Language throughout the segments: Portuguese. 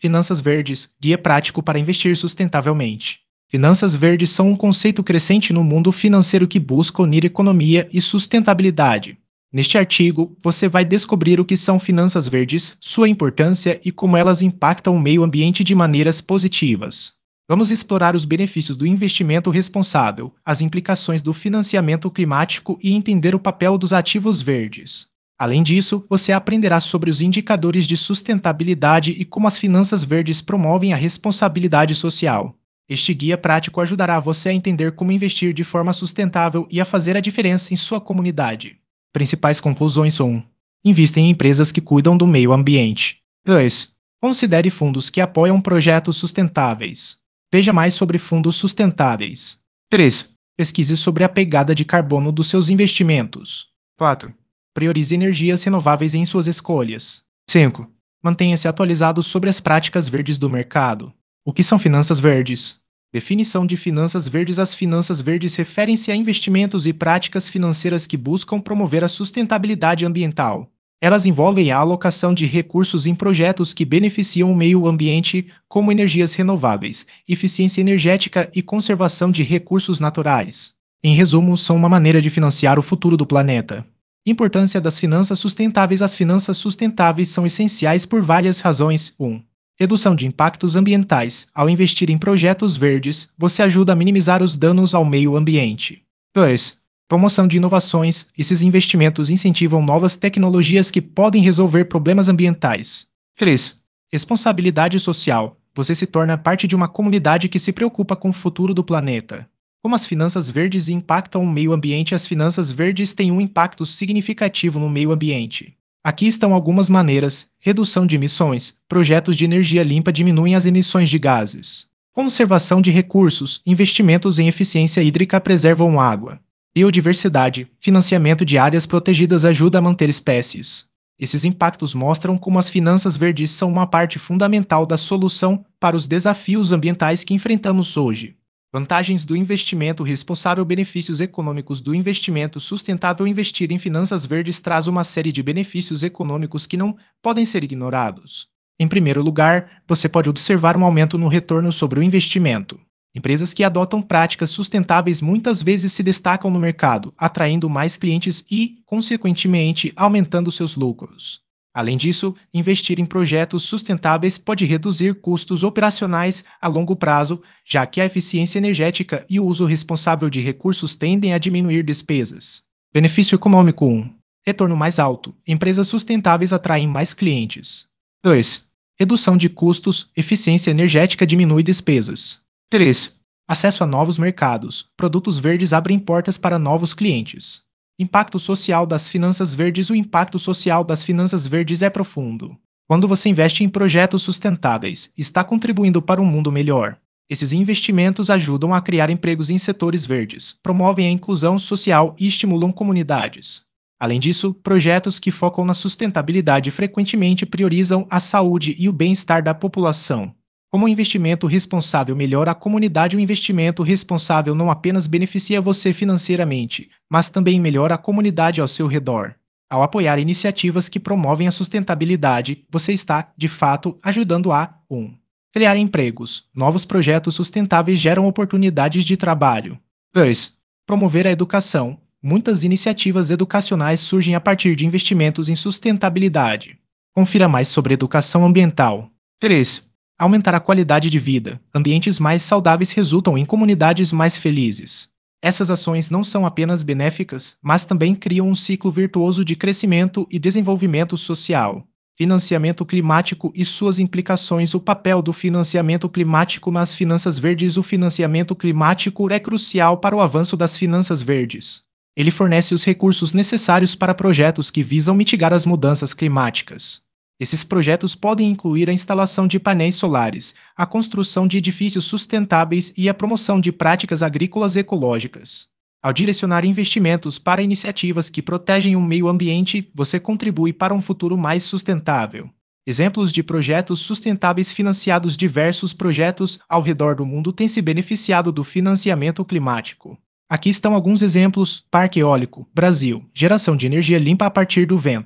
Finanças verdes, guia prático para investir sustentavelmente. Finanças verdes são um conceito crescente no mundo financeiro que busca unir economia e sustentabilidade. Neste artigo, você vai descobrir o que são finanças verdes, sua importância e como elas impactam o meio ambiente de maneiras positivas. Vamos explorar os benefícios do investimento responsável, as implicações do financiamento climático e entender o papel dos ativos verdes. Além disso, você aprenderá sobre os indicadores de sustentabilidade e como as finanças verdes promovem a responsabilidade social. Este guia prático ajudará você a entender como investir de forma sustentável e a fazer a diferença em sua comunidade. Principais conclusões são: 1. Invista em empresas que cuidam do meio ambiente. 2. Considere fundos que apoiam projetos sustentáveis. Veja mais sobre fundos sustentáveis. 3. Pesquise sobre a pegada de carbono dos seus investimentos. 4. Priorize energias renováveis em suas escolhas. 5. Mantenha-se atualizado sobre as práticas verdes do mercado. O que são finanças verdes? Definição de finanças verdes: as finanças verdes referem-se a investimentos e práticas financeiras que buscam promover a sustentabilidade ambiental. Elas envolvem a alocação de recursos em projetos que beneficiam o meio ambiente, como energias renováveis, eficiência energética e conservação de recursos naturais. Em resumo, são uma maneira de financiar o futuro do planeta. Importância das finanças sustentáveis: as finanças sustentáveis são essenciais por várias razões. 1. Redução de impactos ambientais. Ao investir em projetos verdes, você ajuda a minimizar os danos ao meio ambiente. 2. Promoção de inovações. Esses investimentos incentivam novas tecnologias que podem resolver problemas ambientais. 3. Responsabilidade social. Você se torna parte de uma comunidade que se preocupa com o futuro do planeta. Como as finanças verdes impactam o meio ambiente? As finanças verdes têm um impacto significativo no meio ambiente. Aqui estão algumas maneiras: redução de emissões. Projetos de energia limpa diminuem as emissões de gases. Conservação de recursos. Investimentos em eficiência hídrica preservam água. Biodiversidade. Financiamento de áreas protegidas ajuda a manter espécies. Esses impactos mostram como as finanças verdes são uma parte fundamental da solução para os desafios ambientais que enfrentamos hoje. Vantagens do investimento responsável: benefícios econômicos do investimento sustentável. Investir em finanças verdes traz uma série de benefícios econômicos que não podem ser ignorados. Em primeiro lugar, você pode observar um aumento no retorno sobre o investimento. Empresas que adotam práticas sustentáveis muitas vezes se destacam no mercado, atraindo mais clientes e, consequentemente, aumentando seus lucros. Além disso, investir em projetos sustentáveis pode reduzir custos operacionais a longo prazo, já que a eficiência energética e o uso responsável de recursos tendem a diminuir despesas. Benefício econômico: 1. Retorno mais alto. Empresas sustentáveis atraem mais clientes. 2. Redução de custos. Eficiência energética diminui despesas. 3. Acesso a novos mercados. Produtos verdes abrem portas para novos clientes. Impacto social das finanças verdes: o impacto social das finanças verdes é profundo. Quando você investe em projetos sustentáveis, está contribuindo para um mundo melhor. Esses investimentos ajudam a criar empregos em setores verdes, promovem a inclusão social e estimulam comunidades. Além disso, projetos que focam na sustentabilidade frequentemente priorizam a saúde e o bem-estar da população. Como o investimento responsável melhora a comunidade: o investimento responsável não apenas beneficia você financeiramente, mas também melhora a comunidade ao seu redor. Ao apoiar iniciativas que promovem a sustentabilidade, você está, de fato, ajudando a 1. Criar empregos. Novos projetos sustentáveis geram oportunidades de trabalho. 2. Promover a educação. Muitas iniciativas educacionais surgem a partir de investimentos em sustentabilidade. Confira mais sobre educação ambiental. 3. Aumentar a qualidade de vida. Ambientes mais saudáveis resultam em comunidades mais felizes. Essas ações não são apenas benéficas, mas também criam um ciclo virtuoso de crescimento e desenvolvimento social. Financiamento climático e suas implicações: o papel do financiamento climático nas finanças verdes. O financiamento climático é crucial para o avanço das finanças verdes. Ele fornece os recursos necessários para projetos que visam mitigar as mudanças climáticas. Esses projetos podem incluir a instalação de painéis solares, a construção de edifícios sustentáveis e a promoção de práticas agrícolas ecológicas. Ao direcionar investimentos para iniciativas que protegem o meio ambiente, você contribui para um futuro mais sustentável. Exemplos de projetos sustentáveis financiados: diversos projetos ao redor do mundo têm se beneficiado do financiamento climático. Aqui estão alguns exemplos: Parque Eólico, Brasil, geração de energia limpa a partir do vento.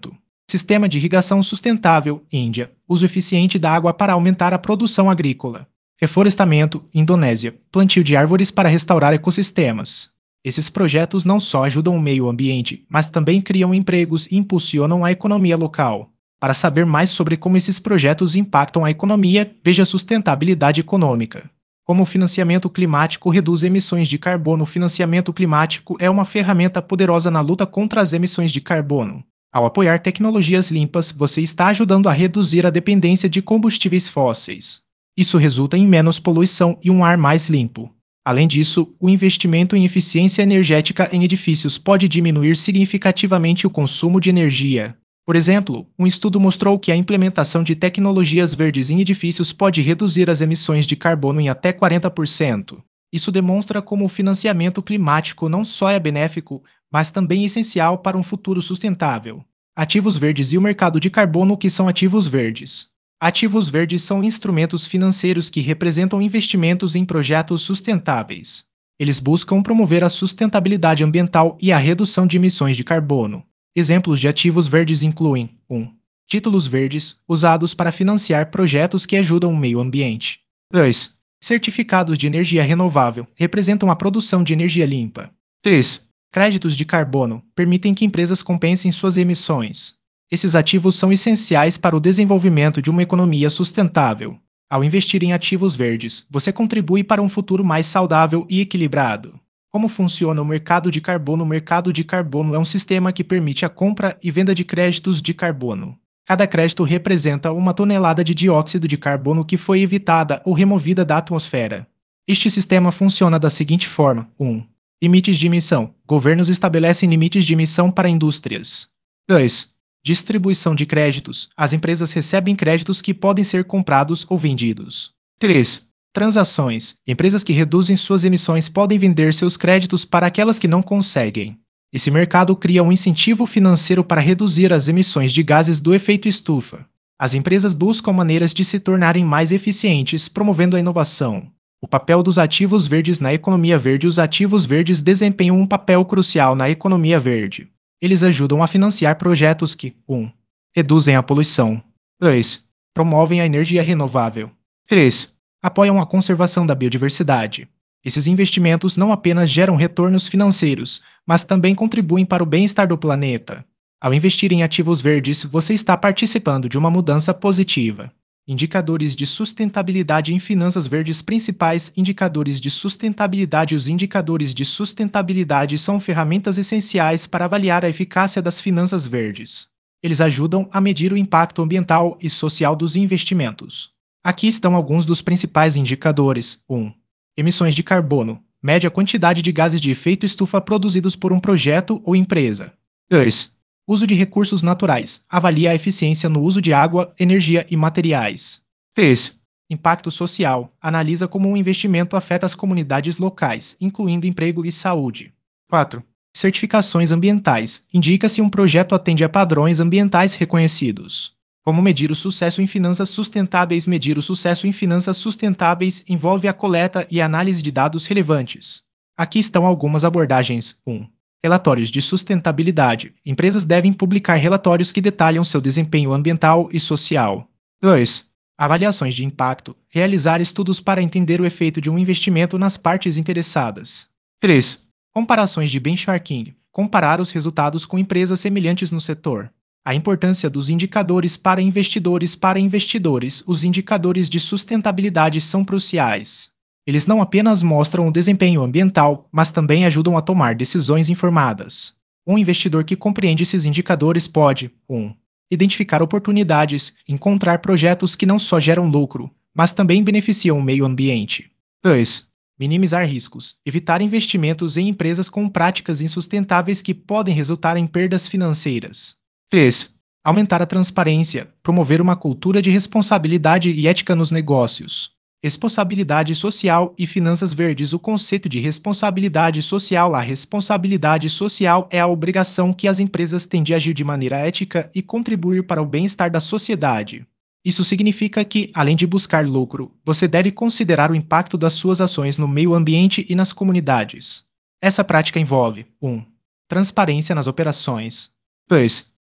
Sistema de irrigação sustentável, Índia. Uso eficiente da água para aumentar a produção agrícola. Reflorestamento, Indonésia. Plantio de árvores para restaurar ecossistemas. Esses projetos não só ajudam o meio ambiente, mas também criam empregos e impulsionam a economia local. Para saber mais sobre como esses projetos impactam a economia, veja sustentabilidade econômica. Como o financiamento climático reduz emissões de carbono. O financiamento climático é uma ferramenta poderosa na luta contra as emissões de carbono. Ao apoiar tecnologias limpas, você está ajudando a reduzir a dependência de combustíveis fósseis. Isso resulta em menos poluição e um ar mais limpo. Além disso, o investimento em eficiência energética em edifícios pode diminuir significativamente o consumo de energia. Por exemplo, um estudo mostrou que a implementação de tecnologias verdes em edifícios pode reduzir as emissões de carbono em até 40%. Isso demonstra como o financiamento climático não só é benéfico, mas também essencial para um futuro sustentável. Ativos verdes e o mercado de carbono. O que são ativos verdes? Ativos verdes são instrumentos financeiros que representam investimentos em projetos sustentáveis. Eles buscam promover a sustentabilidade ambiental e a redução de emissões de carbono. Exemplos de ativos verdes incluem 1. Títulos verdes, usados para financiar projetos que ajudam o meio ambiente. 2. Certificados de energia renovável, representam a produção de energia limpa. 3. Créditos de carbono, permitem que empresas compensem suas emissões. Esses ativos são essenciais para o desenvolvimento de uma economia sustentável. Ao investir em ativos verdes, você contribui para um futuro mais saudável e equilibrado. Como funciona o mercado de carbono? O mercado de carbono é um sistema que permite a compra e venda de créditos de carbono. Cada crédito representa uma tonelada de dióxido de carbono que foi evitada ou removida da atmosfera. Este sistema funciona da seguinte forma: 1. Limites de emissão. Governos estabelecem limites de emissão para indústrias. 2. Distribuição de créditos. As empresas recebem créditos que podem ser comprados ou vendidos. 3. Transações. Empresas que reduzem suas emissões podem vender seus créditos para aquelas que não conseguem. Esse mercado cria um incentivo financeiro para reduzir as emissões de gases do efeito estufa. As empresas buscam maneiras de se tornarem mais eficientes, promovendo a inovação. O papel dos ativos verdes na economia verde. Os ativos verdes desempenham um papel crucial na economia verde. Eles ajudam a financiar projetos que 1. Reduzem a poluição. 2. Promovem a energia renovável. 3. Apoiam a conservação da biodiversidade. Esses investimentos não apenas geram retornos financeiros, mas também contribuem para o bem-estar do planeta. Ao investir em ativos verdes, você está participando de uma mudança positiva. Indicadores de sustentabilidade em finanças verdes. Principais indicadores de sustentabilidade. Os indicadores de sustentabilidade são ferramentas essenciais para avaliar a eficácia das finanças verdes. Eles ajudam a medir o impacto ambiental e social dos investimentos. Aqui estão alguns dos principais indicadores. 1. Emissões de carbono. Mede a quantidade de gases de efeito estufa produzidos por um projeto ou empresa. 2. Uso de recursos naturais. Avalia a eficiência no uso de água, energia e materiais. 3. Impacto social. Analisa como um investimento afeta as comunidades locais, incluindo emprego e saúde. 4. Certificações ambientais. Indica se um projeto atende a padrões ambientais reconhecidos. Como medir o sucesso em finanças sustentáveis? Medir o sucesso em finanças sustentáveis envolve a coleta e análise de dados relevantes. Aqui estão algumas abordagens. 1. Relatórios de sustentabilidade. Empresas devem publicar relatórios que detalham seu desempenho ambiental e social. 2. Avaliações de impacto. Realizar estudos para entender o efeito de um investimento nas partes interessadas. 3. Comparações de benchmarking. Comparar os resultados com empresas semelhantes no setor. A importância dos indicadores para investidores. Para investidores, os indicadores de sustentabilidade são cruciais. Eles não apenas mostram o desempenho ambiental, mas também ajudam a tomar decisões informadas. Um investidor que compreende esses indicadores pode 1. Identificar oportunidades, encontrar projetos que não só geram lucro, mas também beneficiam o meio ambiente. 2. Minimizar riscos, evitar investimentos em empresas com práticas insustentáveis que podem resultar em perdas financeiras. 3. Aumentar a transparência, promover uma cultura de responsabilidade e ética nos negócios. Responsabilidade social e finanças verdes. O conceito de responsabilidade social. A responsabilidade social é a obrigação que as empresas têm de agir de maneira ética e contribuir para o bem-estar da sociedade. Isso significa que, além de buscar lucro, você deve considerar o impacto das suas ações no meio ambiente e nas comunidades. Essa prática envolve 1. Transparência nas operações. 2.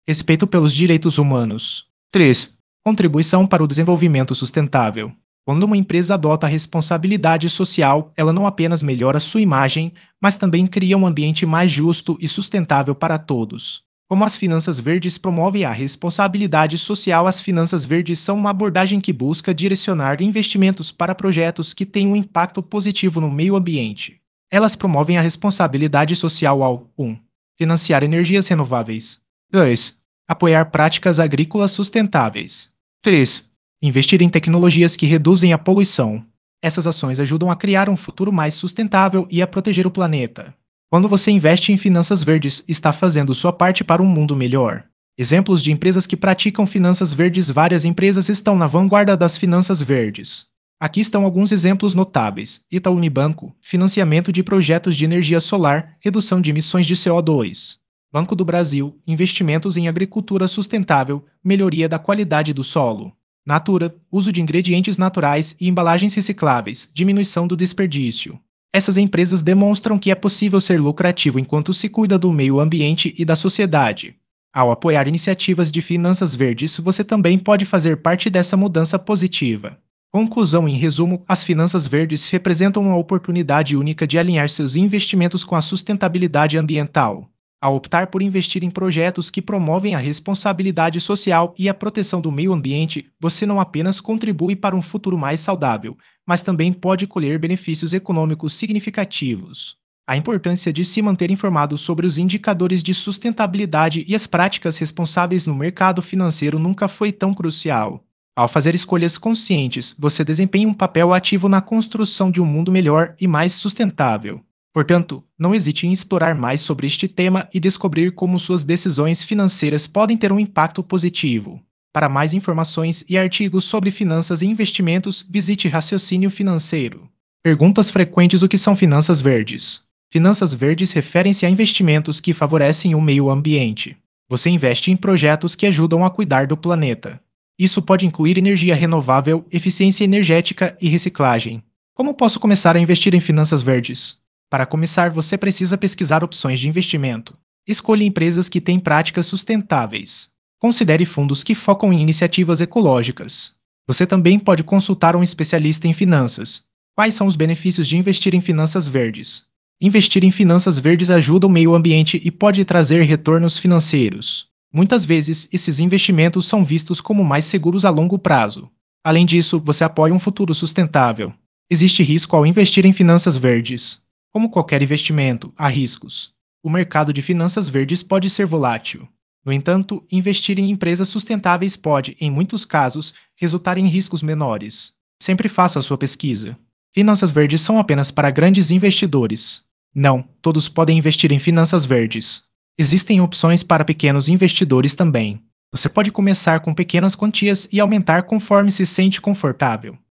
Respeito pelos direitos humanos. 3. Contribuição para o desenvolvimento sustentável. Quando uma empresa adota a responsabilidade social, ela não apenas melhora sua imagem, mas também cria um ambiente mais justo e sustentável para todos. Como as finanças verdes promovem a responsabilidade social, as finanças verdes são uma abordagem que busca direcionar investimentos para projetos que têm um impacto positivo no meio ambiente. Elas promovem a responsabilidade social ao 1. Financiar energias renováveis. 2. Apoiar práticas agrícolas sustentáveis. 3. Investir em tecnologias que reduzem a poluição. Essas ações ajudam a criar um futuro mais sustentável e a proteger o planeta. Quando você investe em finanças verdes, está fazendo sua parte para um mundo melhor. Exemplos de empresas que praticam finanças verdes. Várias empresas estão na vanguarda das finanças verdes. Aqui estão alguns exemplos notáveis: Itaú Unibanco, financiamento de projetos de energia solar, redução de emissões de CO2. Banco do Brasil, investimentos em agricultura sustentável, melhoria da qualidade do solo. Natura, uso de ingredientes naturais e embalagens recicláveis, diminuição do desperdício. Essas empresas demonstram que é possível ser lucrativo enquanto se cuida do meio ambiente e da sociedade. Ao apoiar iniciativas de finanças verdes, você também pode fazer parte dessa mudança positiva. Conclusão: em resumo, as finanças verdes representam uma oportunidade única de alinhar seus investimentos com a sustentabilidade ambiental. Ao optar por investir em projetos que promovem a responsabilidade social e a proteção do meio ambiente, você não apenas contribui para um futuro mais saudável, mas também pode colher benefícios econômicos significativos. A importância de se manter informado sobre os indicadores de sustentabilidade e as práticas responsáveis no mercado financeiro nunca foi tão crucial. Ao fazer escolhas conscientes, você desempenha um papel ativo na construção de um mundo melhor e mais sustentável. Portanto, não hesite em explorar mais sobre este tema e descobrir como suas decisões financeiras podem ter um impacto positivo. Para mais informações e artigos sobre finanças e investimentos, visite Raciocínio Financeiro. Perguntas frequentes: o que são finanças verdes? Finanças verdes referem-se a investimentos que favorecem o meio ambiente. Você investe em projetos que ajudam a cuidar do planeta. Isso pode incluir energia renovável, eficiência energética e reciclagem. Como posso começar a investir em finanças verdes? Para começar, você precisa pesquisar opções de investimento. Escolha empresas que têm práticas sustentáveis. Considere fundos que focam em iniciativas ecológicas. Você também pode consultar um especialista em finanças. Quais são os benefícios de investir em finanças verdes? Investir em finanças verdes ajuda o meio ambiente e pode trazer retornos financeiros. Muitas vezes, esses investimentos são vistos como mais seguros a longo prazo. Além disso, você apoia um futuro sustentável. Existe risco ao investir em finanças verdes. Como qualquer investimento, há riscos. O mercado de finanças verdes pode ser volátil. No entanto, investir em empresas sustentáveis pode, em muitos casos, resultar em riscos menores. Sempre faça a sua pesquisa. Finanças verdes são apenas para grandes investidores. Não, todos podem investir em finanças verdes. Existem opções para pequenos investidores também. Você pode começar com pequenas quantias e aumentar conforme se sente confortável.